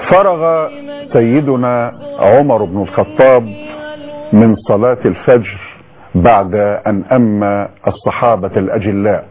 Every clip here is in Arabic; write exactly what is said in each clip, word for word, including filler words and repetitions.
فرغ سيدنا عمر بن الخطاب من صلاة الفجر بعد أن أم الصحابة الأجلاء،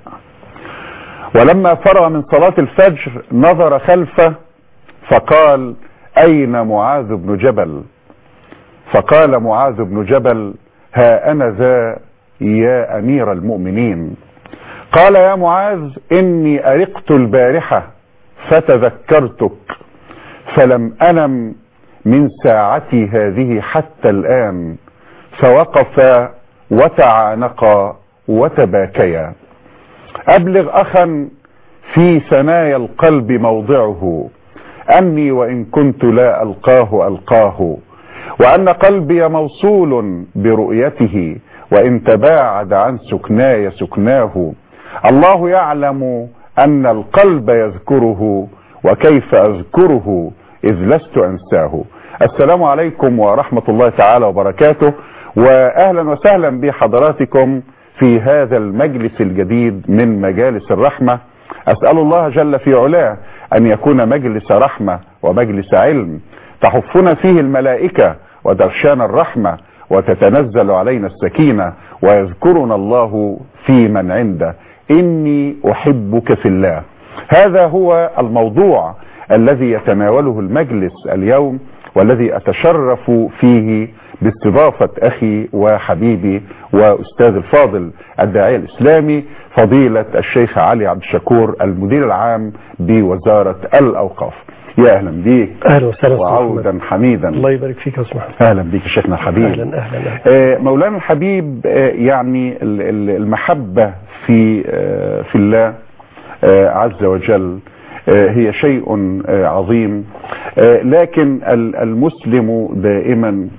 ولما فرغ من صلاة الفجر نظر خلفه فقال: أين معاذ بن جبل؟ فقال معاذ بن جبل: ها أنا ذا يا أمير المؤمنين. قال: يا معاذ إني أرقت البارحة فتذكرتك فلم أنم من ساعتي هذه حتى الآن. فوقف وتعانقا وتباكيا. أبلغ أخا في ثنايا القلب موضعه أني وإن كنت لا ألقاه ألقاه، وأن قلبي موصول برؤيته وإن تباعد عن سكناي سكناه. الله يعلم أن القلب يذكره وكيف أذكره إذ لست أنساه. السلام عليكم ورحمة الله تعالى وبركاته، وأهلا وسهلا بحضراتكم في هذا المجلس الجديد من مجالس الرحمة. أسأل الله جل في علاه أن يكون مجلس رحمة ومجلس علم تحفنا فيه الملائكة وتغشانا الرحمة وتتنزل علينا السكينة ويذكرنا الله في من عنده. إني أحبك في الله. هذا هو الموضوع الذي يتناوله المجلس اليوم، والذي أتشرف فيه باستضافة أخي وحبيبي وأستاذ الفاضل الداعية الإسلامي فضيلة الشيخ علي عبد الشكور المدير العام بوزارة الأوقاف. يا أهلا بيك. أهلا وسهلا وعودا حميدا. الله يبارك فيك يا أستاذ محمد. أهلا بيك شيخنا الحبيب. أهلا أهلا, أهلا. مولانا الحبيب، يعني المحبة في في الله عز وجل هي شيء عظيم، لكن المسلم دائما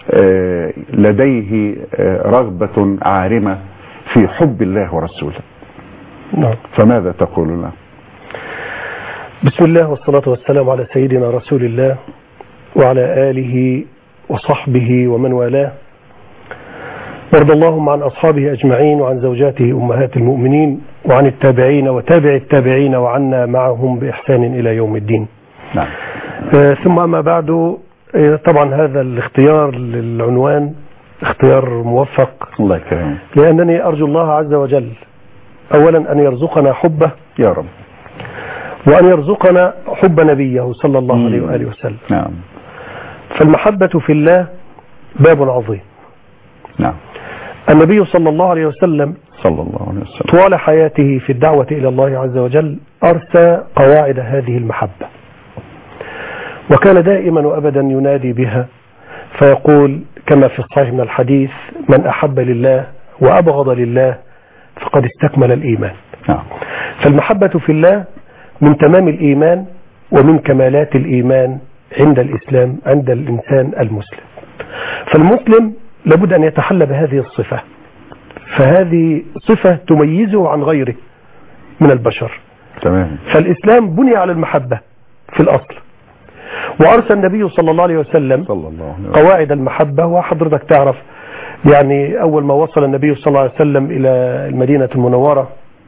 لديه رغبة عارمة في حب الله ورسوله. نعم. فماذا تقول له؟ بسم الله والصلاة والسلام على سيدنا رسول الله وعلى آله وصحبه ومن والاه، وارض اللهم عن أصحابه أجمعين وعن زوجاته أمهات المؤمنين وعن التابعين وتابع التابعين وعنا معهم بإحسان إلى يوم الدين. نعم. آه ثم أما بعد، آه طبعا هذا الاختيار للعنوان اختيار موفق. الله يكرمك. لأنني أرجو الله عز وجل أولا أن يرزقنا حبه يا رب، وأن يرزقنا حب نبيه صلى الله عليه وآله وسلم. نعم. فالمحبة في الله باب عظيم. نعم. النبي صلى الله عليه وسلم صلى الله عليه وسلم طوال حياته في الدعوة إلى الله عز وجل أرسى قواعد هذه المحبة، وكان دائما وأبدا ينادي بها فيقول كما في الصحيح من الحديث: من أحب لله وأبغض لله فقد استكمل الإيمان. نعم. فالمحبة في الله من تمام الإيمان ومن كمالات الإيمان عند الإسلام، عند الإنسان المسلم. فالمسلم لابد أن يتحلى بهذه الصفة، فهذه صفة تميزه عن غيره من البشر. تمام. فالإسلام بني على المحبة في الأصل، وأرسل النبي صلى الله عليه وسلم صلى الله عليه وسلم قواعد المحبة. وحضرتك تعرف يعني أول ما وصل النبي صلى الله عليه وسلم إلى المدينة المنورة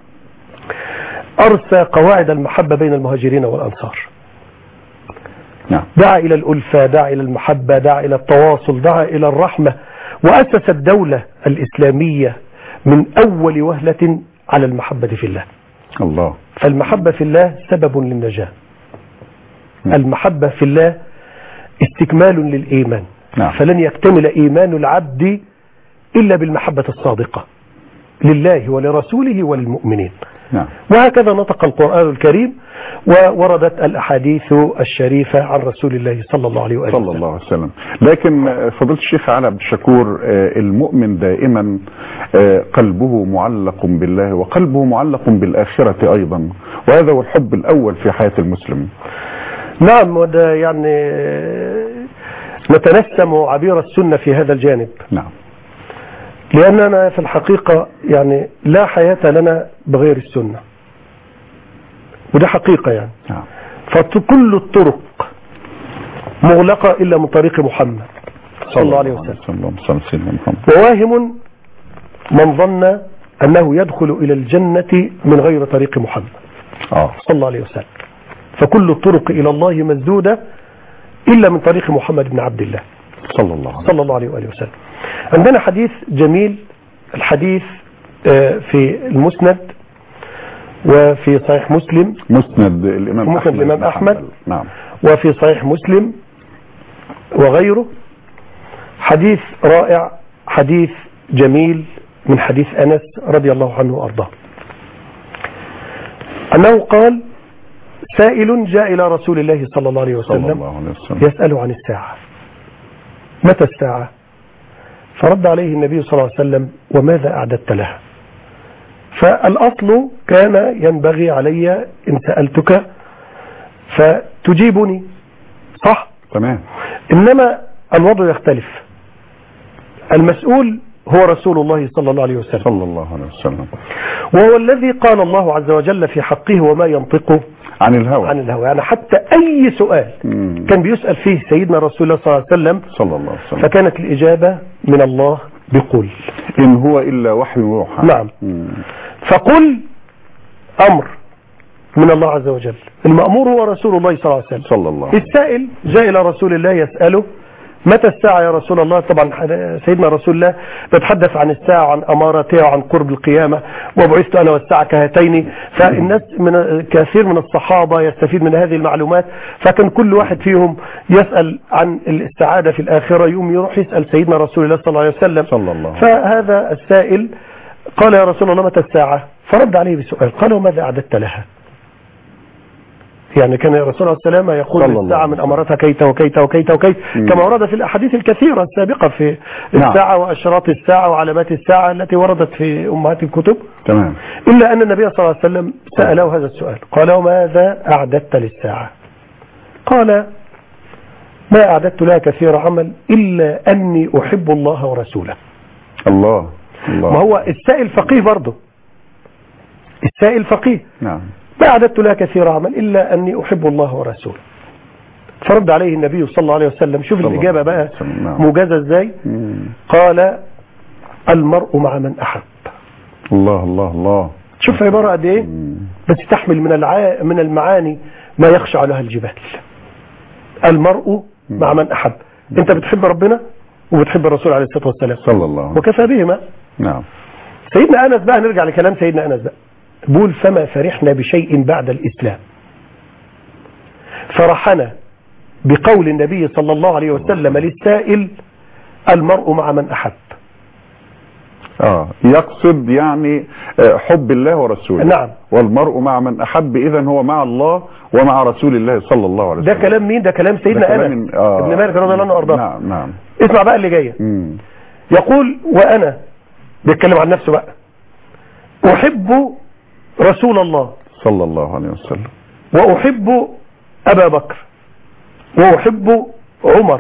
أرسى قواعد المحبة بين المهاجرين والأنصار. نعم. دعا إلى الألفة، دعا إلى المحبة، دعا إلى التواصل، دعا إلى الرحمة، وأسس الدولة الإسلامية من أول وهلة على المحبة في الله. الله. فالمحبة في الله سبب للنجاة. نعم. المحبة في الله استكمال للإيمان. نعم. فلن يكتمل إيمان العبد إلا بالمحبة الصادقة لله ولرسوله وللمؤمنين. نعم. وهكذا نطق القرآن الكريم، ووردت الأحاديث الشريفة عن رسول الله صلى الله عليه وآله صلى الله عليه وسلم. لكن فضيلة الشيخ علي عبد الشكور، المؤمن دائما قلبه معلق بالله وقلبه معلق بالآخرة أيضا، وهذا هو الحب الأول في حياة المسلم. نعم. وده يعني نتنسم عبير السنة في هذا الجانب. نعم. لأننا في الحقيقة يعني لا حياة لنا بغير السنة، وده حقيقة يعني. نعم. فكل الطرق مغلقة إلا من طريق محمد صلى الله عليه وسلم. وواهم من ظن أنه يدخل إلى الجنة من غير طريق محمد آه. صلى الله عليه وسلم. فكل الطرق إلى الله مسدودة إلا من طريق محمد بن عبد الله صلى الله عليه صلى الله عليه وآله وسلم. عندنا حديث جميل، الحديث في المسند وفي صحيح مسلم، مسند الإمام مسند أحمد, الإمام أحمد نعم، وفي صحيح مسلم وغيره، حديث رائع، حديث جميل من حديث أنس رضي الله عنه وأرضاه، أنه قال: سائل جاء إلى رسول الله صلى الله عليه وسلم, صلى الله عليه وسلم يسأل عن الساعة، متى الساعة؟ فرد عليه النبي صلى الله عليه وسلم: وماذا أعددت لها؟ فالأصل كان ينبغي علي إن سألتك فتجيبني، صح؟ تمام. إنما الوضع يختلف، المسؤول هو رسول الله صلى الله عليه وسلم صلى الله عليه وسلم، وهو الذي قال الله عز وجل في حقه: وما ينطق عن الهوى عن الهوى. يعني حتى أي سؤال مم. كان بيسأل فيه سيدنا رسول الله صلى الله عليه وسلم صلى الله عليه وسلم فكانت الإجابة من الله بقل، إن هو إلا وحي يوحى. نعم. مم. فقل أمر من الله عز وجل، المأمور هو رسول الله صلى الله عليه وسلم. صلى الله عليه وسلم. السائل جاء إلى رسول الله يسأله: متى الساعة يا رسول الله؟ طبعا سيدنا رسول الله بيتحدث عن الساعة، عن أماراتها، وعن قرب القيامة، وبعثت أنا والساعة كهاتين. فالناس من كثير من الصحابة يستفيد من هذه المعلومات، فكان كل واحد فيهم يسأل عن السعادة في الآخرة يوم يروح يسأل سيدنا رسول الله صلى الله عليه وسلم. صلى الله عليه وسلم. فهذا السائل قال: يا رسول الله متى الساعة؟ فرد عليه بسؤال، قال: وماذا أعددت لها؟ يعني كان رسول الله السلام يقول الساعة من أماراتها كيت وكيت وكيت وكيت، كما ورد في الأحاديث الكثيرة السابقة في الساعة نعم. وأشراط الساعة وعلامات الساعة التي وردت في أمهات الكتب. تمام. إلا أن النبي صلى الله عليه وسلم سأله هذا السؤال، قال: وماذا أعددت للساعة؟ قال: ما أعددت لها كثير عمل إلا أني أحب الله ورسوله. الله الله. ما هو السائل فقيه برضه، السائل فقيه. نعم. ما أعددت لها كثير عمل إلا أني أحب الله ورسوله. فرد عليه النبي صلى الله عليه وسلم، شوف الإجابة بقى موجزة إزاي. قال: المرء مع من أحب. الله الله الله. شوف عبارة قد إيه، بس تحمل من الع... من المعاني ما يخشع لها الجبال. المرء مع من أحب، أنت بتحب ربنا وبتحب الرسول عليه الصلاة والسلام صلى الله عليه وسلم، وكفى بهما. نعم. سيدنا أنس بقى، نرجع لكلام سيدنا أنس بقى، بقول: فما فرحنا بشيء بعد الإسلام فرحنا بقول النبي صلى الله عليه وسلم للسائل: المرء مع من أحب. آه يقصد يعني حب الله ورسوله. نعم. والمرء مع من أحب، إذن هو مع الله ومع رسول الله صلى الله عليه وسلم. ده كلام مين؟ ده كلام سيدنا أنس آه ابن مالك رضي الله عنه وأرضاه. نعم نعم. اسمع بقى اللي جايه. يقول: وأنا بيتكلم عن نفسه بقى، أحب رسول الله صلى الله عليه وسلم، وأحب أبا بكر، وأحب عمر،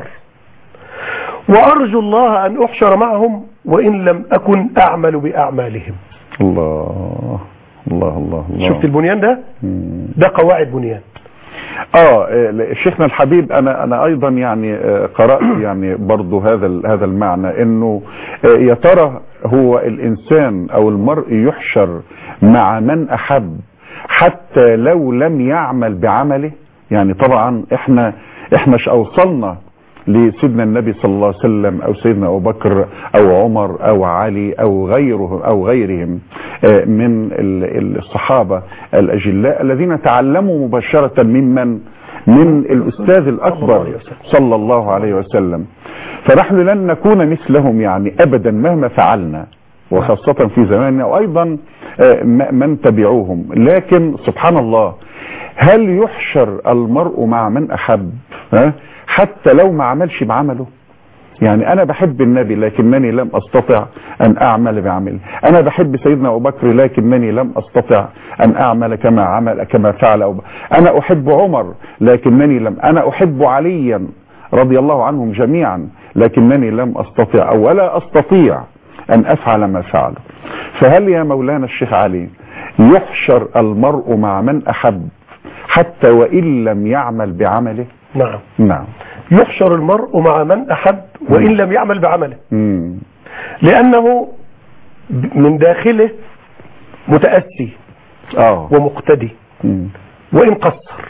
وأرجو الله أن أحشر معهم وإن لم أكن أعمل بأعمالهم. الله الله الله الله. شفت البنيان ده؟ ده قواعد بنيان. اه شيخنا الحبيب، انا انا ايضا يعني قرأت يعني برضو هذا هذا المعنى، انه يا ترى هو الانسان او المرء يحشر مع من احب حتى لو لم يعمل بعمله. يعني طبعا احنا احنا اوصلنا لسيدنا النبي صلى الله عليه وسلم او سيدنا ابو بكر او عمر او علي او غيره او غيرهم من الصحابة الاجلاء الذين تعلموا مباشرة ممن من الاستاذ الاكبر صلى الله عليه وسلم. فنحن لن نكون مثلهم يعني ابدا مهما فعلنا، وخاصة في زماننا، وايضا من تبعوهم. لكن سبحان الله، هل يحشر المرء مع من احب حتى لو ما عملش بعمله؟ يعني انا بحب النبي لكنني لم استطع ان اعمل بعمله، انا بحب سيدنا ابو بكر لكنني لم استطع ان اعمل كما عمل كما فعل أبو بكر. انا احب عمر لكنني لم، انا احب عليا رضي الله عنهم جميعا لكنني لم استطع او ولا استطيع ان افعل ما فعله. فهل يا مولانا الشيخ علي يحشر المرء مع من احب حتى وان لم يعمل بعمله؟ نعم نعم. يحشر المرء مع من أحب وإن لم يعمل بعمله. مم. لأنه من داخله متأسي آه. ومقتدي، مم. وإن قصر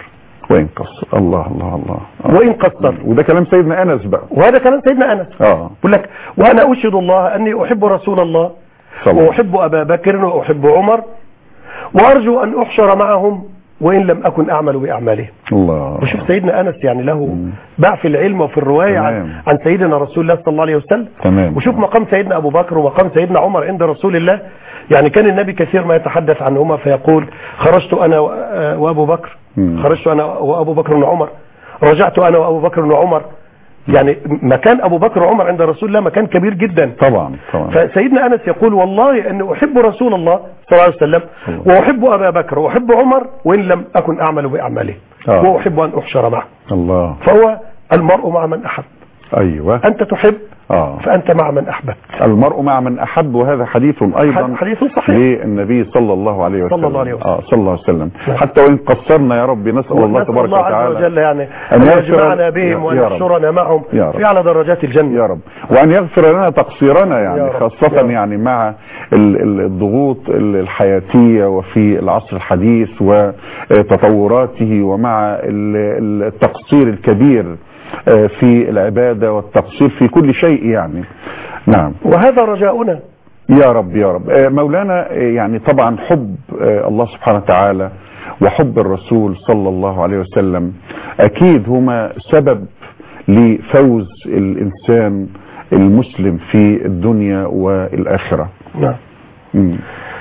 وإن قصر. الله الله الله. وإن قصر. وده كلام سيدنا أنس بقى. وهذا كلام سيدنا أنس. اه يقول لك وأنا أشهد الله أني أحب رسول الله وأحب أبا بكر وأحب عمر وأرجو أن أحشر معهم وإن لم أكن أعمل بأعمالهم. الله. وشوف سيدنا أنس يعني له باع في العلم وفي الرواية عن, عن سيدنا رسول الله صلى الله عليه وسلم. تمام. وشوف مقام سيدنا أبو بكر ومقام سيدنا عمر عند رسول الله. يعني كان النبي كثير ما يتحدث عنهما فيقول خرجت أنا وأبو بكر مم. خرجت أنا وأبو بكر وعمر رجعت أنا وأبو بكر وعمر. يعني مكان أبو بكر وعمر عند رسول الله مكان كبير جدا. طبعا طبعا. فسيدنا أنس يقول والله أني أحب رسول الله صلى الله عليه وسلم وأحب أبا بكر وأحب عمر وإن لم أكن أعمل بأعماله آه. وأحب أن أحشر معه. الله. فهو المرء مع من أحب. أيوة. أنت تحب آه. فأنت مع من أحببت. المرء مع من أحب. وهذا حديث أيضا حديث صحيح للنبي صلى الله عليه وسلم. صلى الله عليه وسلم. آه صلى الله عليه وسلم. نعم. حتى وإن قصرنا يا رب نسأل الله تبارك الله وتعالى عز وجل يعني أن أن يغفر يجمعنا بهم وأن يحشرنا معهم في أعلى درجات الجنة يا رب. وأن يغفر لنا تقصيرنا يعني خاصة يعني مع الضغوط الحياتية وفي العصر الحديث وتطوراته ومع التقصير الكبير في العبادة والتقصير في كل شيء يعني. نعم. وهذا رجاؤنا يا رب يا رب. مولانا يعني طبعا حب الله سبحانه وتعالى وحب الرسول صلى الله عليه وسلم أكيد هما سبب لفوز الإنسان المسلم في الدنيا والآخرة. نعم. مم.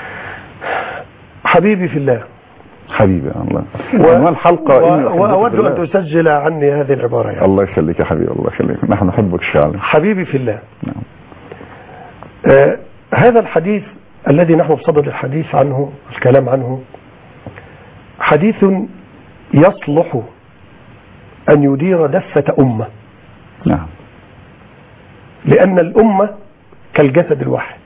حبيبي في الله. حبيبي الله. و... الحلقة و... وأود أن تسجل عني هذه العبارة يعني. الله يخليك يا حبيبي الله يخليك. نحن نحبك شعلا. حبيبي في الله. نعم. آه هذا الحديث الذي نحن بصدد الحديث عنه الكلام عنه حديث يصلح أن يدير دفة أمة. نعم. لأن الأمة كالجسد الواحد.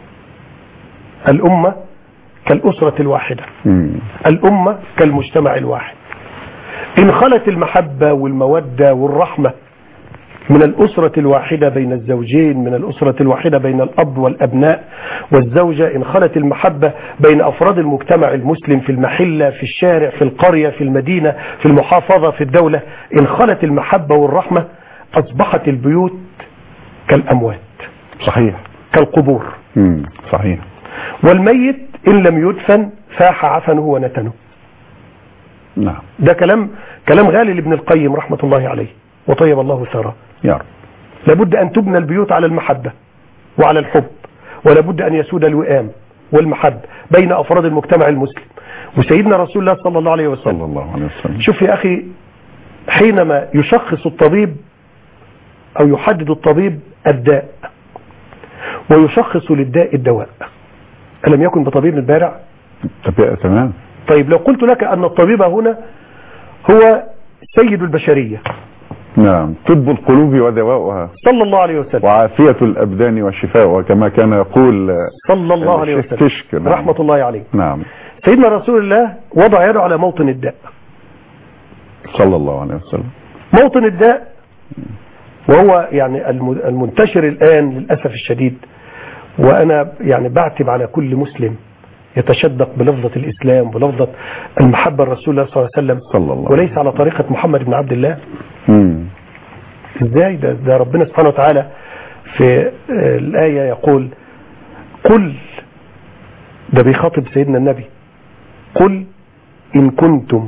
الأمة كالأسرة الواحدة. مم. الأمة كالمجتمع الواحد. إن خلت المحبة والمودة والرحمة من الأسرة الواحدة بين الزوجين، من الأسرة الواحدة بين الأب والأبناء والزوجة، إن خلت المحبة بين أفراد المجتمع المسلم في المحلة في الشارع في القرية في المدينة في المحافظة في الدولة، إن خلت المحبة والرحمة أصبحت البيوت كالأموات. صحيح. كالقبور. مم. صحيح. والميت إن لم يدفن فاح عفنه ونتنه. نعم. ده كلام كلام غالي لابن القيم رحمة الله عليه وطيب الله ثراه. يا رب. لابد أن تبنى البيوت على المحبة وعلى الحب، ولابد أن يسود الوئام والمحبة بين أفراد المجتمع المسلم. وسيدنا رسول الله صلى الله عليه وسلم صلى الله عليه وسلم شوف يا أخي، حينما يشخص الطبيب أو يحدد الطبيب الداء ويشخص للداء الدواء، ألم يكن بطبيب البارع؟ تمام. طيب لو قلت لك أن الطبيب هنا هو سيد البشرية. نعم. طب القلوب ودواؤها صلى الله عليه وسلم، وعافية الأبدان وشفاؤها كما كان يقول صلى الله عليه وسلم نعم. رحمة الله عليه. نعم. سيدنا رسول الله وضع يده على موطن الداء صلى الله عليه وسلم. موطن الداء وهو يعني المنتشر الآن للأسف الشديد، وأنا يعني بعتب على كل مسلم يتشدق بلفظة الإسلام بلفظة المحبة الرسول الله صلى الله عليه وسلم صلى الله وليس على طريقة محمد بن عبد الله. مم. ازاي ده, ده ربنا سبحانه وتعالى في الآية يقول قل، ده بيخاطب سيدنا النبي، قل إن كنتم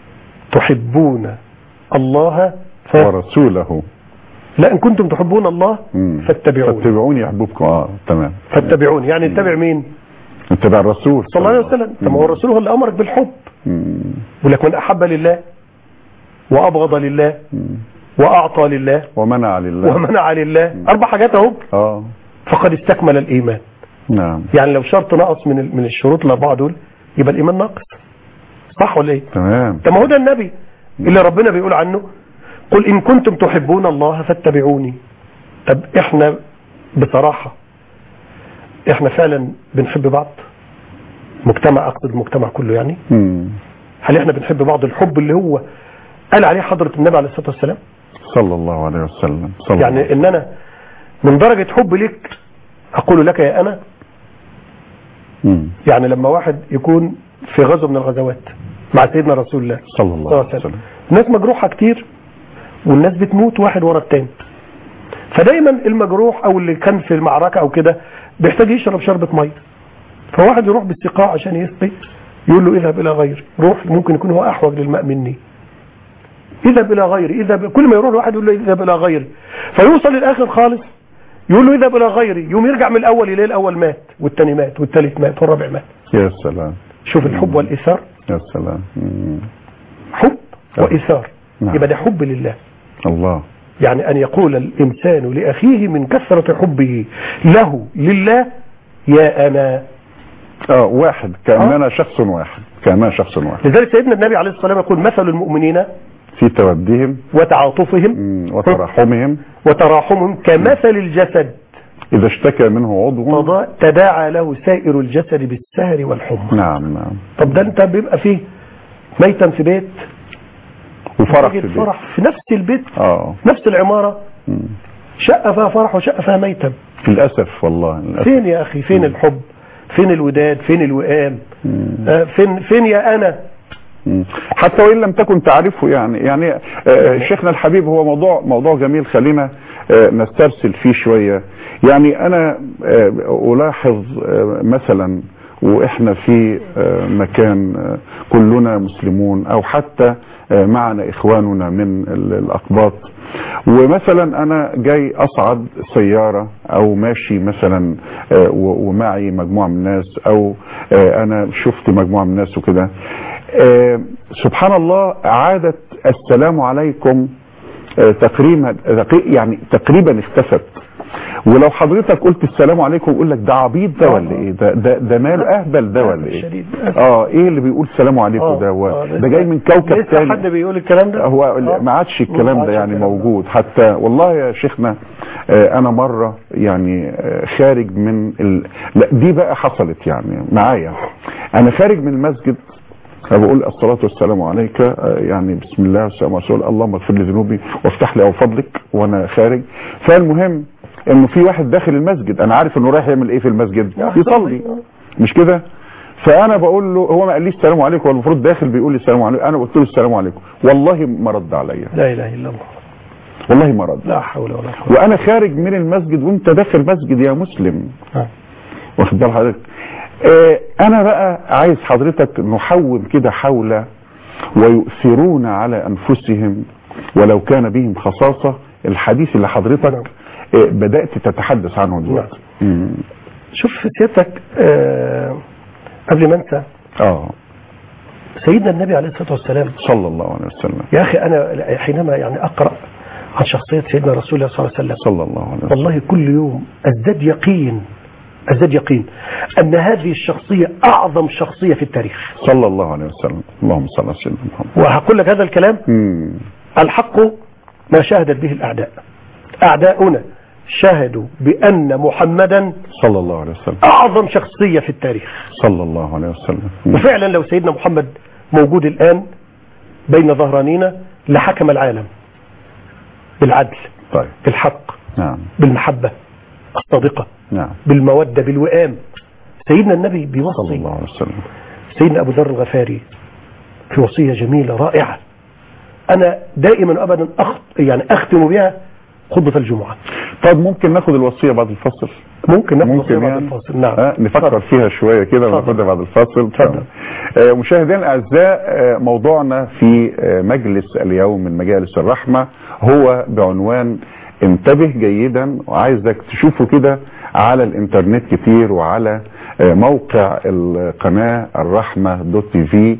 تحبون الله ف... ورسوله، لا إن كنتم تحبون الله فاتبعوني فاتبعوني يحببكم. اه تمام. فاتبعوني يعني اتبع مين؟ اتبع الرسول صلى الله عليه وسلم. طب هو الرسول هو اللي أمرك بالحب. يقول لك من أحب لله وأبغض لله مم. وأعطى لله ومنع لله ومنع لله مم. أربع حاجات اهو اه فقد استكمل الإيمان. نعم. يعني لو شرط نقص من من الشروط الأربعة دول يبقى الإيمان ناقص، صح ولا إيه؟ تمام. طب ما هو ده النبي اللي ربنا بيقول عنه قل إن كنتم تحبون الله فاتبعوني. طب إحنا بصراحة إحنا فعلا بنحب بعض؟ مجتمع، أقصد المجتمع كله يعني. مم. هل إحنا بنحب بعض الحب اللي هو قال عليه حضرة النبي عليه الصلاة والسلام صلى الله عليه وسلم؟ صلى يعني الله. إن أنا من درجة حب لك أقول لك يا أنا. مم. يعني لما واحد يكون في غزو من الغزوات مع سيدنا رسول الله صلى الله عليه وسلم. الناس مجروحة كتير والناس بتموت واحد ورا التاني، فدايما المجروح او اللي كان في المعركة او كده بيحتاج يشرب شربة مية، فواحد يروح بالسقاء عشان يسقي يقول له اذهب الى غيري، روح ممكن يكون هو احوج للماء مني، اذهب الى غيري، اذهب، كل ما يروح الواحد يقول له اذهب الى غيري، فيوصل للاخر خالص يقول له اذهب الى غيري، يوم يرجع من الاول يلاقي الاول مات والثاني مات والثالث مات والرابع مات. يا سلام. شوف الحب والايثار. يا سلام. حب وايثار. نعم. يبقى ده حب لله. الله. يعني ان يقول الانسان لاخيه من كثرة حبه له لله يا انا اه واحد، كاننا آه. شخص واحد، كاننا شخص واحد. لذلك سيدنا النبي عليه الصلاه والسلام يقول مثل المؤمنين في تودهم وتعاطفهم وتراحمهم وتراحمهم كمثل الجسد إذا اشتكى منه عضو تداعى له سائر الجسد بالسهر والحمى. نعم نعم. طب ده انت بيبقى فيه ميتا في بيت وفرح في بيت، فرح في نفس البيت، اه نفس العمارة، مم. شقة فيها فرح وشقة فيها ميتا. للأسف والله للأسف. فين يا أخي؟ فين مم. الحب؟ فين الوداد؟ فين الوئام؟ آه فين فين يا أنا؟ حتى وإن لم تكن تعرفه يعني يعني آه شيخنا الحبيب، هو موضوع موضوع جميل، خلينا آه نسترسل فيه شوية. يعني أنا آه ألاحظ آه مثلا وإحنا في آه مكان آه كلنا مسلمون، أو حتى آه معنا إخواننا من الأقباط، ومثلا أنا جاي أصعد سيارة أو ماشي مثلا آه ومعي مجموعة من الناس، أو آه أنا شفت مجموعة من الناس وكده، آه سبحان الله عادة السلام عليكم آه تقريبا يعني تقريبا اختفت. ولو حضرتك قلت السلام عليكم يقول لك ده عبيط ده ولا ايه، ده ده, ده ماله اهبل ده ولا ايه، اه ايه اللي بيقول السلام عليكم ده هو ده جاي من كوكب ثاني. لسه حد بيقول الكلام ده؟ هو ما عادش الكلام ده يعني موجود. حتى والله يا شيخنا آه انا مره يعني آه خارج من ال... لا دي بقى حصلت يعني معايا، انا خارج من المسجد بقول الصلاة والسلام عليك، يعني بسم الله والسلام على رسول اللهم اغفر لي ذنوبي وافتح لي او فضلك وانا خارج. فالمهم انه في واحد داخل المسجد، انا عارف انه رايح يعمل ايه في المسجد، يصلي مش كده، فانا بقول له، هو ما قاليش السلام عليكم، هو المفروض داخل بيقول لي السلام عليكم، انا قلت له السلام عليكم، والله ما رد عليا. لا اله الا الله. والله ما رد. لا حول ولا قوه. وانا خارج من المسجد وانت داخل مسجد يا مسلم. ها واخد بال حضرتك؟ اه انا بقى عايز حضرتك نحوم كده حول ويؤثرون على انفسهم ولو كان بهم خصاصة، الحديث اللي حضرتك اه بدأت تتحدث عنه دلوقتي. شوف سيادتك اه قبل ما انسى اه سيدنا النبي عليه الصلاة والسلام صلى الله عليه وسلم. يا اخي انا حينما يعني اقرأ عن شخصية سيدنا رسول الله صلى الله عليه وسلم صلى الله عليه وسلم والله كل يوم ازداد يقين ازداد يقين ان هذه الشخصية اعظم شخصية في التاريخ صلى الله عليه وسلم. اللهم صل على سيدنا محمد. وهقول لك هذا الكلام مم. الحق ما شهدت به الاعداء، اعداؤنا شهدوا بان محمدا صلى الله عليه وسلم اعظم شخصية في التاريخ صلى الله عليه وسلم. مم. وفعلا لو سيدنا محمد موجود الان بين ظهرانينا لحكم العالم بالعدل، طيب، بالحق، نعم، بالمحبة الصادقة، نعم، بالمودة، بالوئام. سيدنا النبي بيوصي صلى الله عليه وسلم سيدنا أبو ذر الغفاري في وصية جميلة رائعة أنا دائما أبدا أخت يعني أختم بها خطبة الجمعة. طب ممكن ناخد الوصية بعد الفصل؟ ممكن ناخد الوصية يعني بعد الفصل. نعم، آه نفكر فيها شوية كده وناخدها بعد الفصل. آه مشاهدينا الأعزاء، آه موضوعنا في آه مجلس اليوم من مجالس الرحمة هو بعنوان انتبه جيدا، وعايزك تشوفه كده على الانترنت كتير، وعلى آه موقع القناة الرحمة دوت تي في،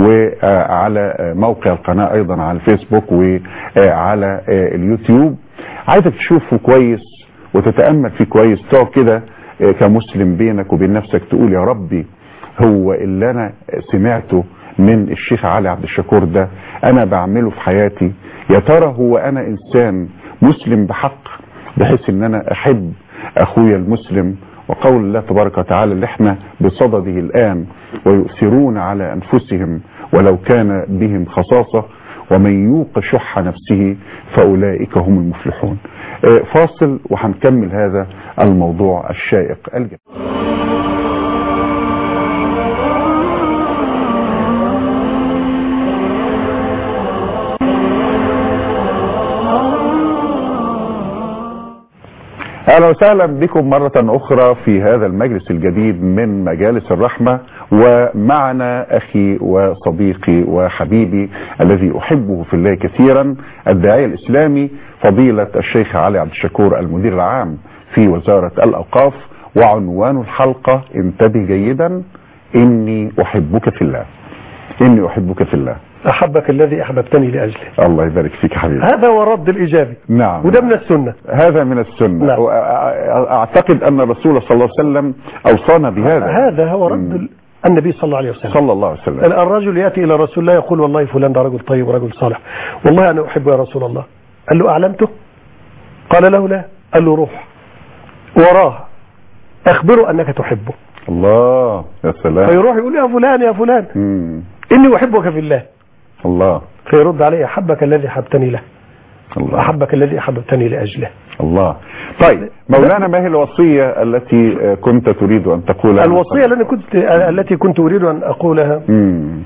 وعلى موقع القناة ايضا على الفيسبوك وعلى اليوتيوب. عايزك تشوفه كويس وتتأمل فيه كويس، تقعد كده كمسلم بينك وبين نفسك تقول يا ربي هو اللي انا سمعته من الشيخ علي عبد الشكور ده انا بعمله في حياتي؟ يا ترى هو انا انسان مسلم بحق بحيث ان انا احب اخويا المسلم؟ وقول الله تبارك وتعالى اللي احنا بصدده الآن ويؤثرون على أنفسهم ولو كان بهم خصاصة ومن يوق شح نفسه فأولئك هم المفلحون. فاصل وهنكمل هذا الموضوع الشائق الجميل. اهلا وسهلا بكم مرة اخرى في هذا المجلس الجديد من مجالس الرحمة، ومعنا اخي وصديقي وحبيبي الذي احبه في الله كثيرا، الداعية الاسلامي فضيلة الشيخ علي عبد الشكور المدير العام في وزارة الاوقاف. وعنوان الحلقة انتبه جيدا: اني احبك في الله. اني احبك في الله. احبك الذي احببتني لاجله. الله يبارك فيك حبيبي. هذا هو الرد الايجابي. نعم. وده من السنة. هذا من السنة. نعم. اعتقد ان الرسول صلى الله عليه وسلم اوصانا بهذا. هذا هو رد م. النبي صلى الله عليه وسلم. صلى الله عليه وسلم. الرجل ياتي الى رسول الله يقول: والله فلان ده رجل طيب ورجل صالح، والله انا احبه يا رسول الله. قال له: اعلمته؟ قال له: لا. قال له: روح وراه اخبره انك تحبه. الله يا سلام. فيروح يقول: يا فلان يا فلان مم. اني احبك في الله. الله. فيرد عليه: احبك الذي احببتني له. الله. احبك الذي احببتني لاجله. الله. طيب مولانا، ما هي الوصية التي كنت تريد ان تقولها؟ الوصية التي كنت التي كنت اريد ان اقولها: مم.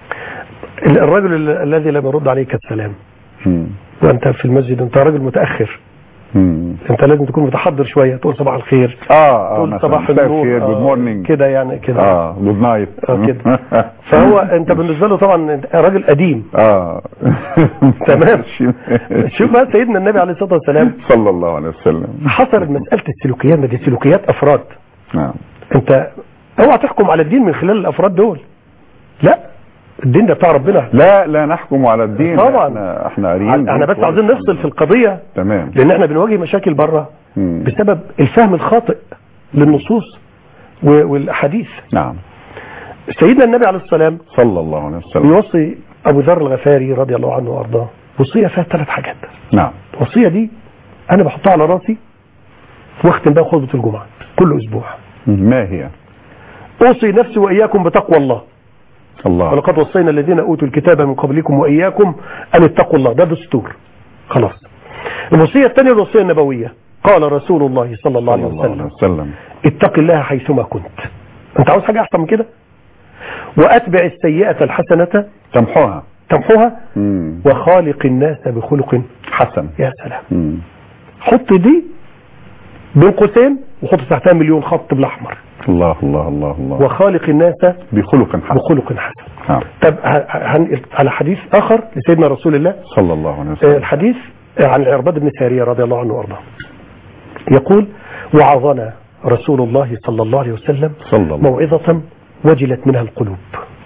الرجل الذي لم يرد عليك السلام مم. وانت في المسجد، انت راجل متاخر، مم. انت لازم تكون متحضر شويه، تقول صباح الخير، اه تقول صباح النور، جود مورنينج كده يعني كده، اه جود نايت اه كده. فهو انت بالنسبه له طبعا راجل قديم. اه تمام. شوف بقى سيدنا النبي عليه الصلاه والسلام صلى الله عليه وسلم حصر مساله السلوكيات، ما دي سلوكيات افراد. نعم. انت اوعى تحكم على الدين من خلال الافراد دول، لا، الدين ده بتاع ربنا. لا لا نحكم على الدين طبعا. احنا احنا قاريين. احنا بس عايزين نفصل في القضيه. تمام. لان احنا بنواجه مشاكل بره بسبب الفهم الخاطئ للنصوص والاحاديث. نعم. سيدنا النبي عليه الصلاه والسلام صلى الله عليه وسلم يوصي ابو ذر الغفاري رضي الله عنه وارضاه وصيه فيها ثلاث حاجات. نعم. الوصيه دي انا بحطها على راسي واختم بها خطبه الجمعه كل اسبوع. ما هي؟ اوصي نفسي واياكم بتقوى الله. الله. ولقد وصينا الذين اوتوا الكتاب من قبلكم واياكم ان اتقوا الله. ده دستور خلاص. الوصيه الثانيه الوصيه النبويه، قال رسول الله صلى الله عليه وسلم, وسلم اتق الله حيثما كنت. انت عاوز حاجه احسن من كده؟ واتبع السيئه الحسنه تمحوها تمحوها مم. وخالق الناس بخلق حسن. يا سلام. مم. حط دي بين قوسين وحط تحتها مليون خط بالاحمر. الله الله الله الله. وخالق الناس بخلق حسن. بخلق حسن. نعم. طب هنقل على حديث اخر لسيدنا رسول الله صلى الله عليه وسلم. الحديث عن العرباض بن سارية رضي الله عنه وارضاه، يقول: وعظنا رسول الله صلى الله عليه وسلم صلى الله. موعظة وجلت منها القلوب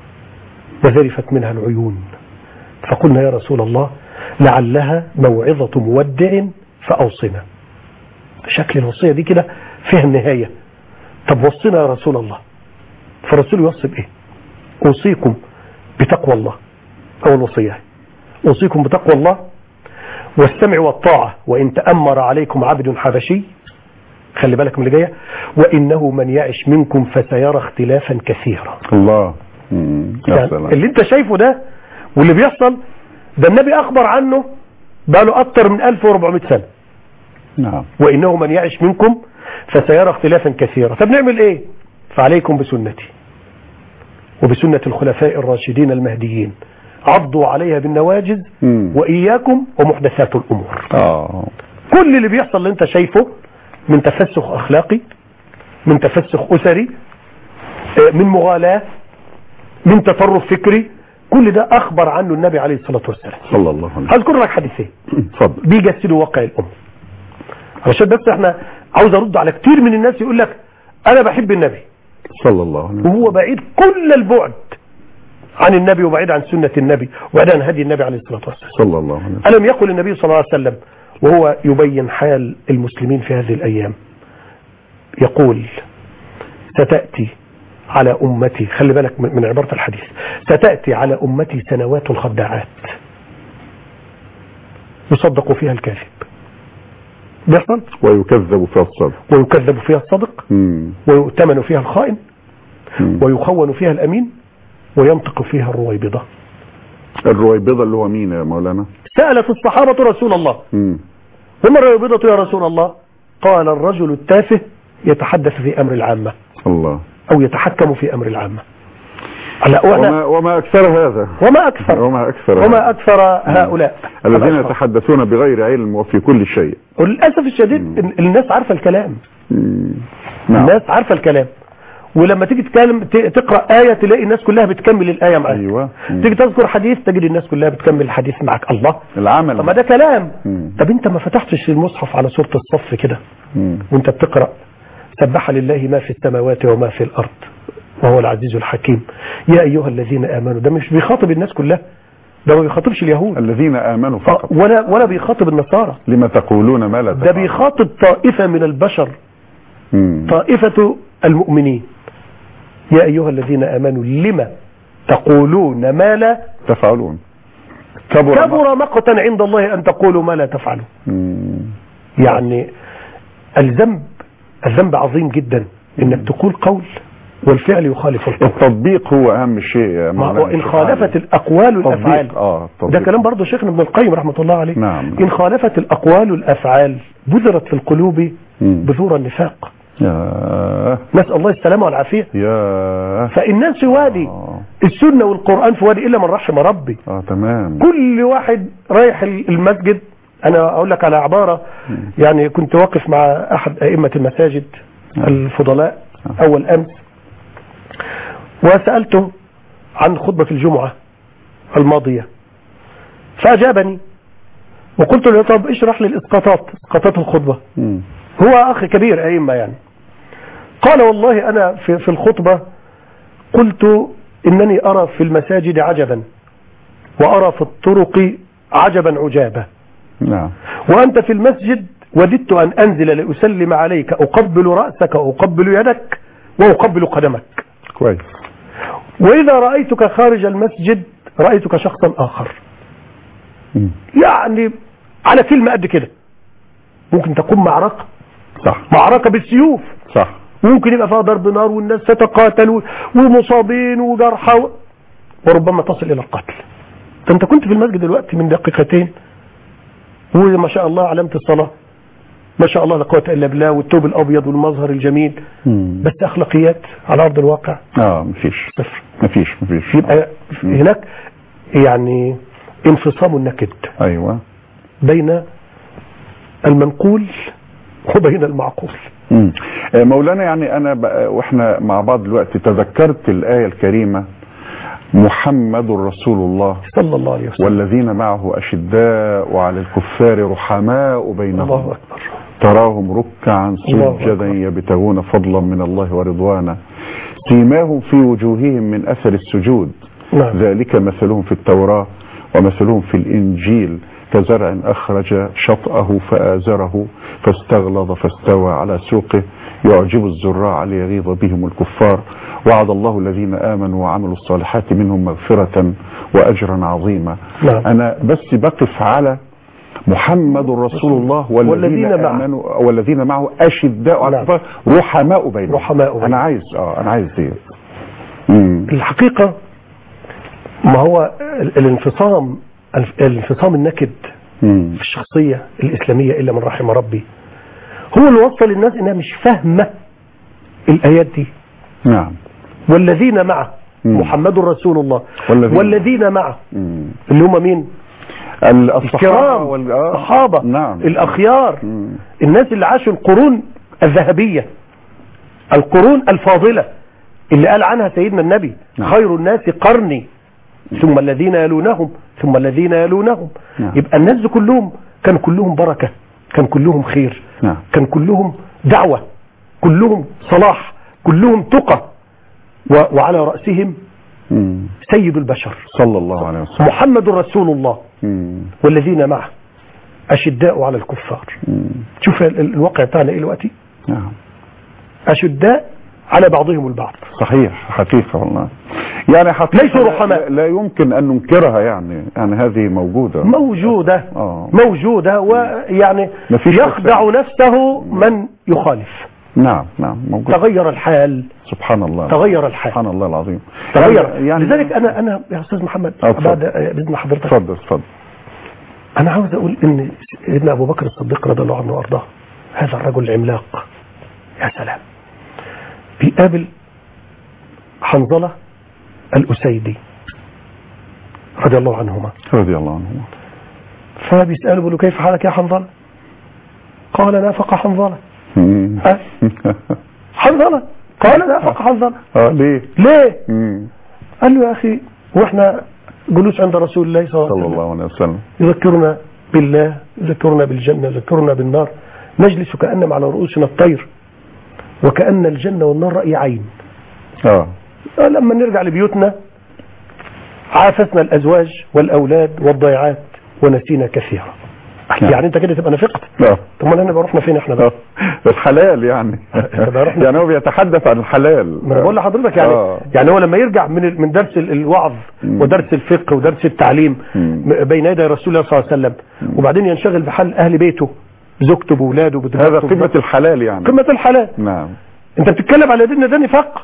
وذرفت منها العيون، فقلنا: يا رسول الله لعلها موعظة مودع فأوصنا. شكل الوصية دي كده فيها النهاية. طب وصينا يا رسول الله. فالرسول يوصي بإيه؟ أوصيكم بتقوى الله. أول وصية: أوصيكم بتقوى الله والسمع والطاعة وإن تأمر عليكم عبد حبشي. خلي بالك من اللي جايه: وإنه من يعش منكم فسيرى اختلافا كثيرا. الله. يعني اللي انت شايفه ده واللي بيحصل ده النبي أخبر عنه بقى له أكثر من ألف وأربعمائة سنة. نعم. وإنه من يعش منكم فسيرى اختلافا كثيرا. طب نعمل ايه؟ فعليكم بسنتي وبسنة الخلفاء الراشدين المهديين، عضوا عليها بالنواجذ مم. وإياكم ومحدثات الأمور. آه. كل اللي بيحصل اللي انت شايفه من تفسخ أخلاقي، من تفسخ أسري، من مغالاة، من تطرف فكري، كل ده أخبر عنه النبي عليه الصلاة والسلام صلى الله عليه وسلم. هذكر لك حديثين اتفضل. بيجسدوا واقع الأمة، علشان بس احنا عاوز ارد على كتير من الناس يقول لك انا بحب النبي صلى الله عليه وسلم وهو بعيد كل البعد عن النبي وبعيد عن سنة النبي وبعيد عن هدي النبي عليه الصلاة والسلام. صلى الله عليه وسلم. ألم يقل النبي صلى الله عليه وسلم وهو يبين حال المسلمين في هذه الأيام، يقول: ستأتي على أمتي، خلي بالك من عبارة الحديث، ستأتي على أمتي سنوات خداعات يصدق فيها الكاذب، بيحصل، ويكذب فيها الصادق، ويكذب فيها الصادق، مم. ويؤتمن فيها الخائن، مم. ويخون فيها الأمين، وينطق فيها الرويبضة. الرويبضة اللي هو مين يا مولانا؟ سألت الصحابة رسول الله: مم. وما الرويبضة يا رسول الله؟ قال: الرجل التافه يتحدث في أمر العامة، الله. أو يتحكم في أمر العامة. وما, وما أكثر هذا وما أكثر وما أكثر, وما أكثر هؤلاء الذين يتحدثون بغير علم وفي كل شيء. وللأسف الشديد مم. الناس عارفة الكلام. مم. الناس عارفة الكلام، ولما تيجي تتكلم تقرأ آية تلاقي الناس كلها بتكمل الآية معاك. أيوة. تيجي تذكر حديث تجد الناس كلها بتكمل الحديث معاك. الله، العمل. طب ما ده كلام. مم. طب انت ما فتحتش المصحف على سورة الصف كده وانت بتقرأ سبح لله ما في السماوات وما في الأرض وهو العزيز الحكيم يا أيها الذين آمنوا. ده مش بيخاطب الناس كلها، ده ما بيخاطبش اليهود الذين آمنوا فقط، ولا ولا بيخاطب النصارى. لما تقولون ما لا تفعلون. ده بيخاطب طائفة من البشر. مم. طائفة المؤمنين. يا أيها الذين آمنوا لما تقولون ما لا تفعلون كبر, كبر مقتا عند الله أن تقولوا ما لا تفعلون. مم. يعني الذنب الذنب عظيم جدا انك تقول قول والفعل يخالف القول. التطبيق هو اهم شيء. ما هو ان خالفت الاقوال والافعال. آه ده كلام برضه شيخنا ابن القيم رحمه الله عليه. نعم. ان خالفت الاقوال والافعال بذرت في القلوب بذور النفاق. يا نسأل الله السلامة والعافية. يا فالناس في وادي آه. السنة والقرآن في وادي إلا من رحم ربي. اه تمام. كل واحد رايح المسجد. أنا أقول لك على عبارة م. يعني كنت واقف مع أحد أئمة المساجد م. الفضلاء م. أول أمس، وسألته عن خطبة الجمعة الماضية فأجابني، وقلت له طب اشرح لي الإسقاطات إسقاطات الخطبة. م. هو أخي كبير أئمة يعني. قال والله أنا في, في الخطبة قلت إنني أرى في المساجد عجبا وأرى في الطرق عجبا عجابا. نعم. وأنت في المسجد وددت أن أنزل لأسلم عليك أقبل رأسك وأقبل يدك وأقبل قدمك. كويس. وإذا رأيتك خارج المسجد رأيتك شخصا آخر. م. يعني على كلمة قد كده ممكن تقوم معركة. صح. معركة بالسيوف. صح. ممكن يبقى فيها ضرب نار والناس تتقاتل ومصابين وجرحى وربما تصل إلى القتل. فأنت كنت في المسجد دلوقتي من دقيقتين وما شاء الله علامة الصلاة ما شاء الله لا قوة إلا بالله والثوب الأبيض والمظهر الجميل. مم. بس أخلاقيات على أرض الواقع اه مفيش صفر. مفيش مفيش يبقى هناك يعني انفصام النكد. أيوة. بين المنقول وبين المعقول. مم. مولانا يعني أنا وإحنا مع بعض دلوقتي تذكرت الآية الكريمة محمد رسول الله صلى الله عليه وسلم والذين معه أشداء وعلى الكفار رحماء بينهم. الله أكبر. تراهم ركعا سجدا يبتغون فضلا من الله ورضوانا سيماهم في وجوههم من أثر السجود. نعم. ذلك مثلهم في التوراة ومثلهم في الإنجيل كزرع أخرج شطأه فآزره فاستغلظ فاستوى على سوقه يعجب الزراع ليغيظ بهم الكفار وعد الله الذين آمنوا وعملوا الصالحات منهم مغفرة وأجرا عظيما. نعم. أنا بس بقف على محمد رسول الله والذين آمنوا والذين معه أشداء على الكفار رحماء بينهم. رحماء بينهم. أنا عايز اه أنا عايز دي. الحقيقة ما هو الانفصام الانفصام النكد مم. في الشخصية الإسلامية إلا من رحم ربي هو اللي وصل الناس إنها مش فاهمة الآيات دي. نعم. والذين معه مم. محمد رسول الله والذين, والذين معه مم. اللي هم مين؟ الكرام وال... آه. الصحابة. نعم. الأخيار. مم. الناس اللي عاشوا القرون الذهبية القرون الفاضلة اللي قال عنها سيدنا النبي. نعم. خير الناس قرني ثم الذين يلونهم ثم الذين يلونهم. نعم. يبقى الناس دي كلهم كان كلهم بركة كان كلهم خير. نعم. كان كلهم دعوة كلهم صلاح كلهم تقى و... وعلى رأسهم مم. سيد البشر صلى الله عليه وسلم محمد رسول الله. مم. والذين معه أشداء على الكفار. مم. شوف الواقع بتاعنا ايه دلوقتي. نعم. أشداء على بعضهم البعض. صحيح حقيقة والله يعني حقيقة ليسوا رحماء. لا يمكن أن ننكرها يعني يعني هذه موجودة موجودة آه. موجودة ويعني يخدع نفسه من يخالف. نعم نعم موجود. تغير الحال سبحان الله تغير الحال سبحان الله العظيم تغير يعني لذلك أنا أنا يا أستاذ محمد بعد بإذن حضرتك اتفضل اتفضل أنا عاوز أقول إن سيدنا أبو بكر الصديق رضي الله عنه وأرضاه هذا الرجل العملاق يا سلام بيقابل حنظلة الأسيدي رضي الله عنهما رضي الله عنهما. فبيسأله بيقول له: كيف حالك يا حنظلة؟ قال: نافق حنظلة. أه؟ حنظلة قال: نافق حنظلة. اه ليه؟ ليه؟ مم. قال له: يا أخي واحنا جلوس عند رسول الله صلى الله عليه وسلم الله عليه وسلم يذكرنا بالله، يذكرنا بالجنة، يذكرنا بالنار، نجلس كأنما على رؤوسنا الطير وكأن الجنة والنار رأي عين. اه لما نرجع لبيوتنا عافسنا الأزواج والأولاد والضيعات ونسينا كثيرا. يعني انت كده تبقى نفقت. اه طب ما احنا رحنا فين احنا بقى؟ الحلال يعني. يعني هو بيتحدث عن الحلال. ما انا بقول لحضرتك يعني آه. يعني هو لما يرجع من من درس الوعظ ودرس الفقه ودرس التعليم بين يدي رسول الله صلى الله عليه وسلم، وبعدين ينشغل بحال اهل بيته، زوجته باولاده، هذا قمة الحلال يعني. قمة الحلال. نعم. انت بتتكلم على ديننا ده نفاق.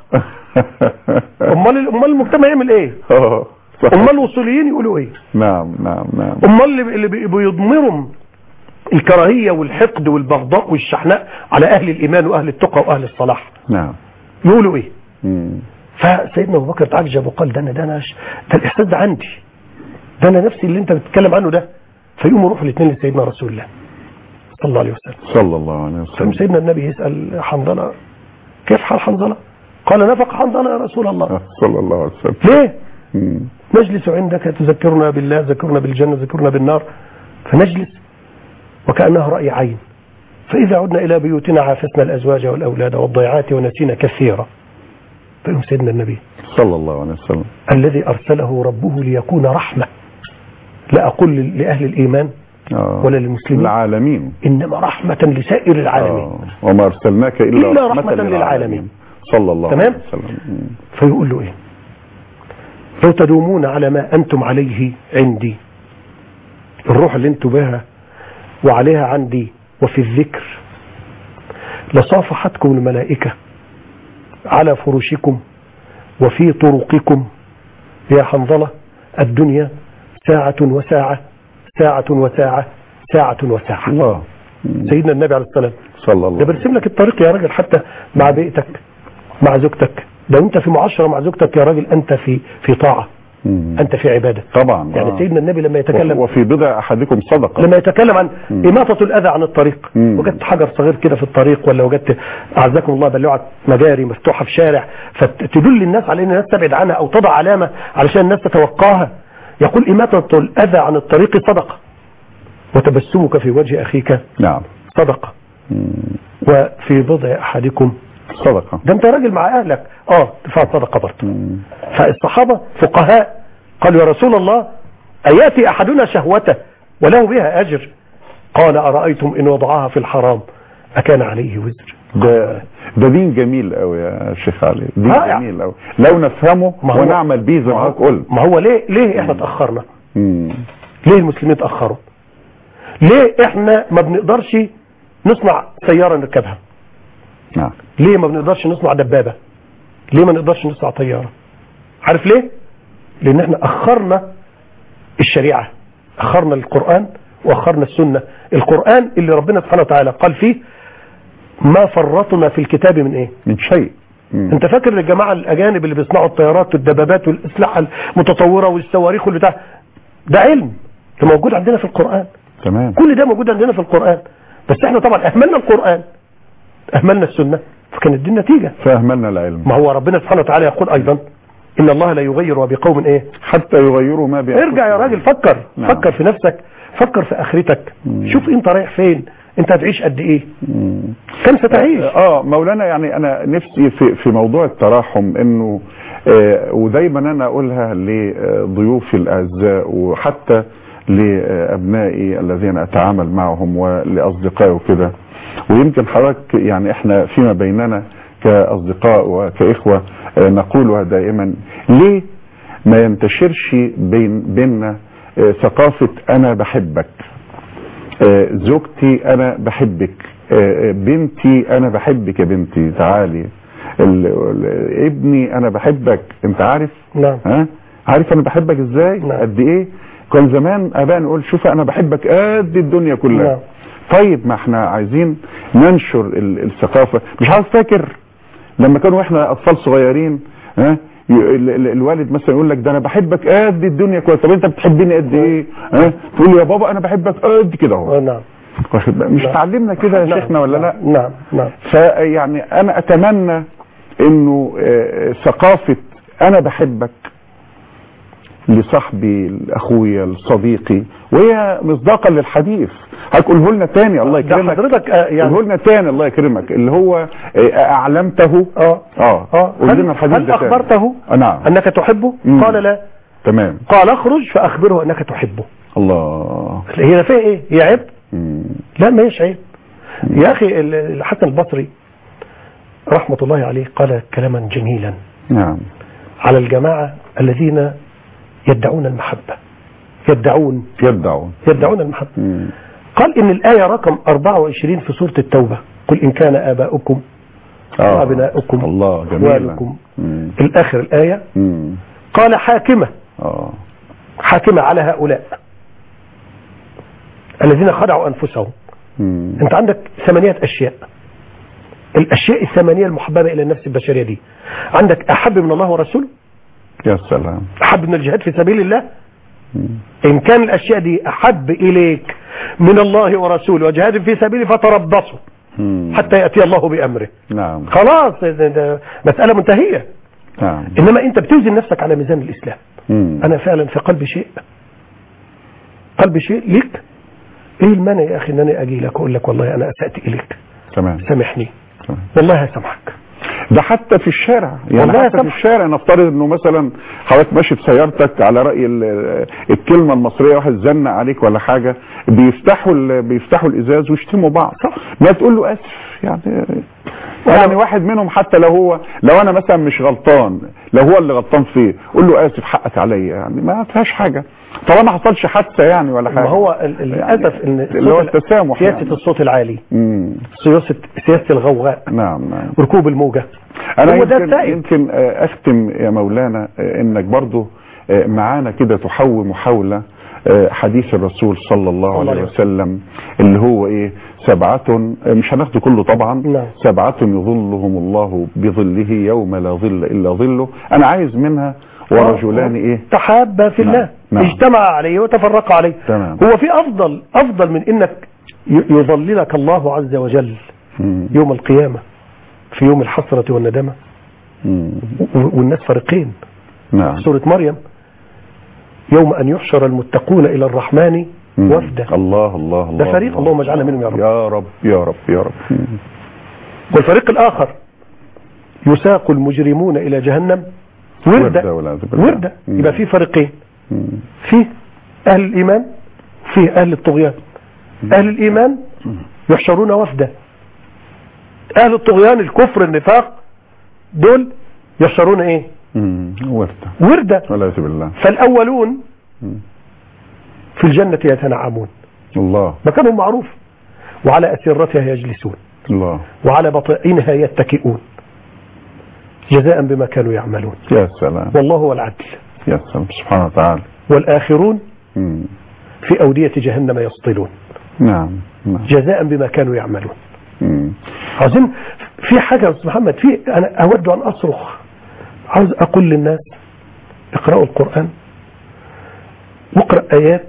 امال امال المجتمع يعمل ايه؟ اه امال الوصوليين يقولوا ايه؟ نعم نعم نعم. امال اللي بيضمرهم الكراهية والحقد والبغضاء والشحناء على اهل الايمان واهل التقى واهل الصلاح نعم يقولوا ايه؟ مم. فسيدنا ابو بكر تعجب وقال: ده انا ده انا ده الاحساس ده عندي، ده انا نفسي اللي انت بتتكلم عنه ده. فيقوم يروحوا الاثنين لسيدنا رسول الله صلى الله عليه وسلم. صلى الله عليه وسلم. سيدنا النبي يسأل حنظلة: كيف حال حنظلة؟ قال: نفق حنظلة يا رسول الله. صلى الله عليه وسلم. ليه؟ مم. نجلس عندك تذكرنا بالله، ذكرنا بالجنة، ذكرنا بالنار، فنجلس وكأنها رأي عين، فإذا عدنا إلى بيوتنا عافسنا الأزواج والأولاد والضيعات ونسينا كثيرا. فيقوم سيدنا النبي صلى الله عليه وسلم: الذي أرسله ربه ليكون رحمة، لا أقول لأهل الإيمان آه. ولا للمسلمين العالمين، إنما رحمة لسائر العالمين. آه. وما أرسلناك إلا, إلا رحمة, رحمة للعالمين صلى الله تمام؟ عليه وسلم. فيقول له إيه؟ لو تدومون على ما أنتم عليه عندي، الروح اللي انتم بها وعليها عندي وفي الذكر، لصافحتكم الملائكة على فرشكم وفي طرقكم يا حنظلة الدنيا ساعة وساعة ساعة وساعة ساعة وساعة. الله. سيدنا النبي عليه الصلاة والسلام صلى الله. ده برسم لك الطريق يا راجل، حتى مع بيئتك مع زوجتك، ده انت في معاشرة مع زوجتك يا راجل، انت في في طاعة، مم. انت في عبادة طبعا. يعني آه. سيدنا النبي لما يتكلم وفي بضع احدكم صدقة، لما يتكلم عن مم. إماطة الأذى عن الطريق، مم. وجدت حجر صغير كده في الطريق، ولا وجدت أعزكم الله بلوعة مجاري مفتوحة في شارع، فتدل الناس على أن الناس تبعد عنها أو تضع علامة علشان الناس تتوقاها، يقول إماطة الأذى عن الطريق صدقة، وتبسمك في وجه أخيك نعم صدقة، مم. وفي بضع أحدكم صدقة. ده أنت راجل مع أهلك آه تفعل صدقة برضه. مم. فالصحابة فقهاء قالوا: يا رسول الله أياتي أحدنا شهوته وله بها أجر؟ قال: أرأيتم إن وضعها في الحرام أكان عليه وزر؟ ده ده دين جميل قوي يا شيخ علي، دين رائع. جميل قوي لو نفهمه ونعمل بيه زي ما حضرتك قلت. ما هو ليه ليه احنا تأخرنا؟ مم. ليه المسلمين تأخروا؟ ليه احنا ما بنقدرش نصنع سيارة نركبها؟ نعم. ليه ما بنقدرش نصنع دبابة؟ ليه ما نقدرش نصنع طيارة؟ عارف ليه؟ لأن احنا أخرنا الشريعة، أخرنا القرآن وأخرنا السنة. القرآن اللي ربنا سبحانه وتعالى قال فيه: ما فرطنا في الكتاب من ايه؟ من شيء. مم. انت فاكر الجماعة الأجانب اللي بيصنعوا الطيارات والدبابات والأسلحة المتطورة والصواريخ والبتاع ده علم، ده موجود عندنا في القرآن. تمام. كل ده موجود عندنا في القرآن، بس احنا طبعا أهملنا القرآن، أهملنا السنة، فكانت دي النتيجة. فأهملنا العلم. ما هو ربنا سبحانه وتعالى يقول أيضا: إن الله لا يغير بقوم إيه حتى يغيروا ما بأنفسهم. ارجع يا راجل، فكر. نعم. فكر في نفسك، فكر في آخرتك. مم. شوف انت رايح فين، انت هتعيش قد ايه، مم. كم ستعيش. اه مولانا يعني انا نفسي في في موضوع التراحم انه آه ودايما انا اقولها لضيوفي الاعزاء وحتى لابنائي الذين اتعامل معهم ولاصدقائي وكده، ويمكن حضرتك يعني احنا فيما بيننا كاصدقاء وكاخوه آه نقولها دائما: ليه ما ينتشرش بين بيننا آه ثقافه انا بحبك، آه زوجتي انا بحبك، آه بنتي انا بحبك يا بنتي تعالي، ال ال ابني انا بحبك، انت عارف؟ نعم. ها عارف انا بحبك ازاي؟ نعم. قد ايه كان زمان اباء نقول شوف انا بحبك قد الدنيا كلها. نعم. طيب ما احنا عايزين ننشر ال الثقافه. مش عارف فاكر لما كانوا احنا اطفال صغيرين ها الوالد مثلا يقول لك ده انا بحبك قد الدنيا كويس، طب انت بتحبني قد ايه؟ ها تقول له يا بابا انا بحبك قد كده اهو. نعم. مش اتعلمنا كده يا شيخنا ولا لا؟ نعم نعم. فيعني انا اتمنى انه ثقافه انا بحبك لصاحبي لاخويا لصديقي، وهي مصداقا للحديث. هتقوله لنا تاني الله يكرمك، حضرتك يعني قوله لنا تاني الله يكرمك، اللي هو اعلمته اه اه اه قول لنا الحديث هل ده اخبرته آه نعم انك تحبه؟ مم. قال لا. تمام. قال اخرج فاخبره انك تحبه. الله. هي فيها ايه؟ هي عيب؟ مم. لا ما هيش عيب. مم. يا اخي الحسن البصري رحمة الله عليه قال كلاما جميلا نعم على الجماعة الذين يدعون المحبة، يدعون يدعون يدعون المحبة. مم. قال إن الآية رقم أربعة وعشرين في سورة التوبة، قل إن كان آباؤكم آه. وأبناؤكم الله وأخوالكم الآخر الآية مم. قال حاكمة آه. حاكمة على هؤلاء الذين خدعوا أنفسهم. مم. أنت عندك ثمانية أشياء، الأشياء الثمانية المحببة إلى النفس البشرية دي، عندك أحب من الله ورسوله، يا سلام، أحب من الجهاد في سبيل الله. مم. إن كان الأشياء دي أحب إليك من الله ورسوله وجهاد في سبيله فتربصوا مم. حتى يأتي الله بأمره. نعم خلاص مسألة منتهية. نعم. إنما أنت بتوزن نفسك على ميزان الإسلام. مم. أنا فعلا في قلبي شيء، قلبي شيء ليك، إيه المانع يا أخي إن أنا أجي لك وأقول لك والله أنا أسأت إليك تمام سامحني والله هسامحك. ده حتى في الشارع يعني حتى سمح. في الشارع نفترض انه مثلا حضرتك ماشي بسيارتك على رأي الكلمة المصرية واحد زن عليك ولا حاجة، بيفتحوا بيفتحوا الازاز ويشتموا بعض، ما تقول له اسف يعني يعني واحد منهم حتى لو هو لو انا مثلا مش غلطان، لو هو اللي غلطان فيه قول له اسف حقك عليا، يعني ما فيهاش حاجة طالما ما حصلش حادثه يعني ولا حاجه. ما هو للاسف ان اللي هو التسامح سياسه يعني. الصوت العالي، امم سياسه سياسه الغوغاء، نعم نعم، ركوب الموجه. انا يمكن, يمكن اختم يا مولانا انك برضو معانا كده تحوي محاوله حديث الرسول صلى الله عليه وسلم اللي هو ايه سبعة، مش هناخده كله طبعا. نعم. سبعة يظلهم الله بظله يوم لا ظل الا ظله. انا عايز منها ورجلان ايه تحابا في الله نعم. اجتمع عليه وتفرق عليه. تمام. هو في افضل افضل من انك يظللك الله عز وجل مم. يوم القيامة في يوم الحسرة والندامة. مم. والناس فريقين. نعم. سورة مريم يوم ان يحشر المتقون الى الرحمن وفدا. الله الله الله ده فريق اللهم اجعلنا منهم يا رب يا رب يا رب يا رب. والفريق الاخر يساق المجرمون الى جهنم وردة وردة. يبقى في فريقين، في أهل الإيمان في أهل الطغيان. أهل الإيمان يحشرون وفدا، أهل الطغيان الكفر النفاق دول يحشرون إيه وردة وردة والعياذ بالله. فالأولون في الجنة يتنعمون، الله مكانهم معروف، وعلى أسرتها يجلسون، الله وعلى بطائنها يتكئون جزاء بما كانوا يعملون. يا سلام، والله هو العدل. يا سلام سبحانه وتعالى. والآخرون مم. في أودية جهنم يسطلون. نعم نعم. جزاء بما كانوا يعملون. مم. عاوزين في حاجة يا أستاذ محمد، في أنا أود أن أصرخ، عاوز أقول للناس اقرأوا القرآن واقرأ آيات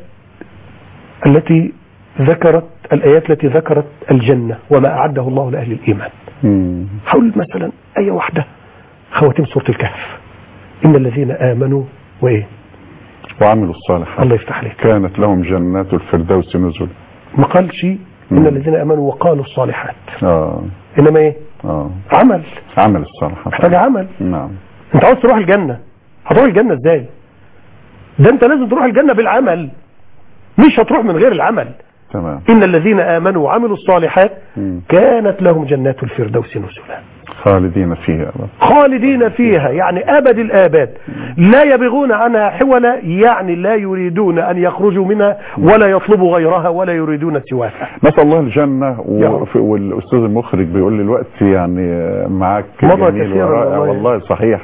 التي ذكرت الآيات التي ذكرت الجنة وما أعده الله لأهل الإيمان. مم. حول مثلا آية واحدة خواتيم سورة الكهف، إن الذين آمنوا وإيه وعملوا الصالحات الله يفتح عليك كانت لهم جنات الفردوس نزل. ما قالش إن الذين آمنوا وقالوا الصالحات، آه. إنما إيه آه. عمل عمل الصالحات، محتاج عمل. نعم. أنت عاوز تروح الجنة، هتروح الجنة إزاي؟ ده أنت لازم تروح الجنة بالعمل، مش هتروح من غير العمل. تمام. إن الذين آمنوا وعملوا الصالحات م. كانت لهم جنات الفردوس نزلا خالدين فيها خالدين فيها، يعني أبد الآباد، لا يبغون عنها حولا، يعني لا يريدون أن يخرجوا منها ولا يطلبوا غيرها ولا يريدون سواها. نسأل الله الجنة. والأستاذ المخرج بيقول لي الوقت يعني معاك جميل ورائع والله صحيح.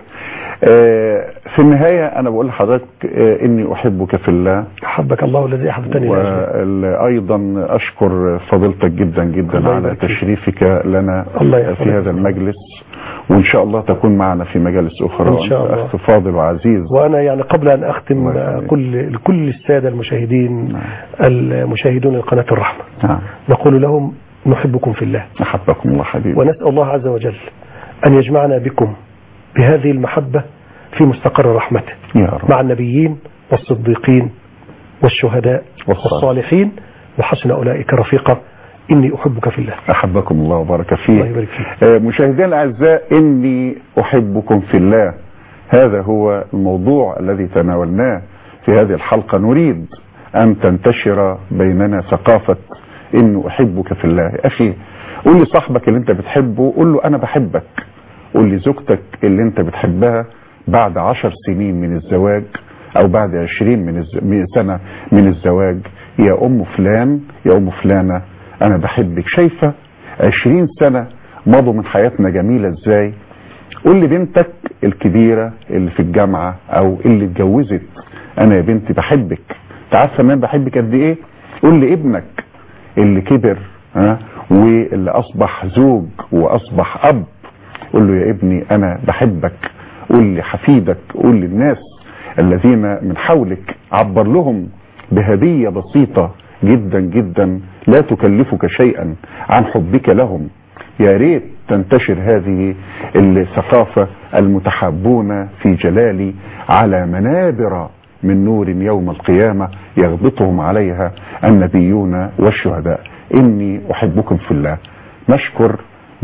في النهاية أنا بقول لحضرتك إني أحبك في الله، أحبك الله الذي أحببتني. وأيضا أشكر فضيلتك جدا جدا على تشريفك لنا في هذا المجلس، وإن شاء الله تكون معنا في مجالس أخرى. إن شاء الله. أخ فاضل وعزيز. وأنا يعني قبل أن أختم كل كل السادة المشاهدين نعم. المشاهدون لقناة الرحمة نعم. نقول لهم نحبكم في الله. أحبكم الله حبيبي. ونسأل الله عز وجل أن يجمعنا بكم بهذه المحبة في مستقر رحمته يا رب. مع النبيين والصديقين والشهداء والصالحين وحسن أولئك رفيقا. إني أحبك في الله. أحبكم الله وبارك فيه. الله يبارك فيك. مشاهدينا الأعزاء، إني أحبكم في الله، هذا هو الموضوع الذي تناولناه في هذه الحلقة. نريد أن تنتشر بيننا ثقافة إني أحبك في الله. أخي قول لي صاحبك اللي أنت بتحبه، قول له أنا بحبك. قول لي زوجتك اللي أنت بتحبها بعد عشر سنين من الزواج أو بعد عشرين من الز... سنة من الزواج، يا أم فلان يا أم فلانة أنا بحبك. شايفة عشرين سنة مضوا من حياتنا جميلة إزاي؟ قول لي بنتك الكبيرة اللي في الجامعة أو اللي اتجوزت، أنا يا بنتي بحبك. تعرف أنا بحبك قد إيه؟ قول لي ابنك اللي كبر ها واللي أصبح زوج وأصبح أب، قول له يا ابني أنا بحبك. قول لي حفيدك، قول لي الناس الذين من حولك، عبر لهم بهدية بسيطة جدا جدا لا تكلفك شيئا عن حبك لهم. يا ريت تنتشر هذه الثقافة. المتحابون في جلالي على منابر من نور يوم القيامة يغبطهم عليها النبيون والشهداء. إني أحبكم في الله. نشكر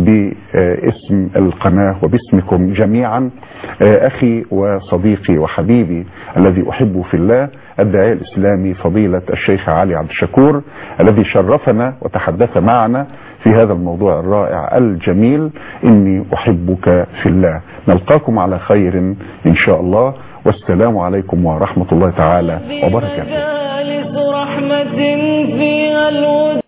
باسم القناة وباسمكم جميعا أخي وصديقي وحبيبي الذي أحبه في الله الداعية الإسلامي فضيلة الشيخ علي عبد الشكور، الذي شرفنا وتحدث معنا في هذا الموضوع الرائع الجميل. إني أحبك في الله. نلقاكم على خير إن شاء الله، والسلام عليكم ورحمة الله تعالى وبركاته.